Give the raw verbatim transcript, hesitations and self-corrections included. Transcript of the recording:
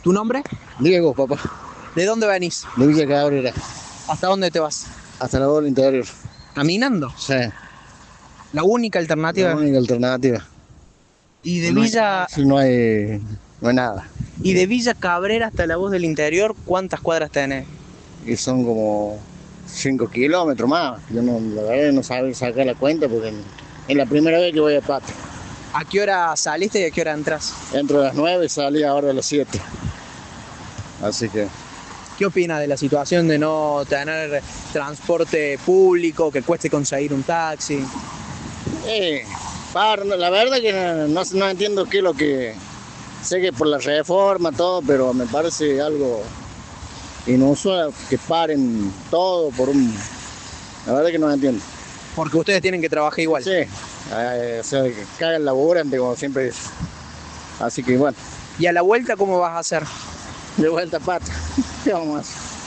¿Tu nombre? Diego, papá, ¿De dónde venís? de Villa Cabrera, ¿Hasta dónde te vas? hasta la bola interior. ¿Caminando? Sí, La única la alternativa. única alternativa. Y de No hay Villa, taxi, no hay, no hay nada. y de Villa Cabrera hasta la Voz del Interior, ¿cuántas cuadras tenés? Y son como cinco kilómetros más. Yo no, la verdad no sabía sacar la cuenta porque es la primera vez que voy a pata. ¿A qué hora saliste y a qué hora entras? Entro a las nueve y salí ahora a las siete. Así que ¿Qué opinas de la situación de no tener transporte público, que cueste conseguir un taxi? Eh, par- la verdad que no, no, no entiendo qué es lo que... Sé que por la reforma, todo, pero me parece algo inusual que paren todo por un... La verdad que no entiendo. Porque ustedes tienen que trabajar igual. Sí, eh, o sea, que caga el laburante, como siempre dice. Así que bueno, ¿Y a la vuelta cómo vas a hacer? de vuelta a pata. ¿Qué vamos a hacer?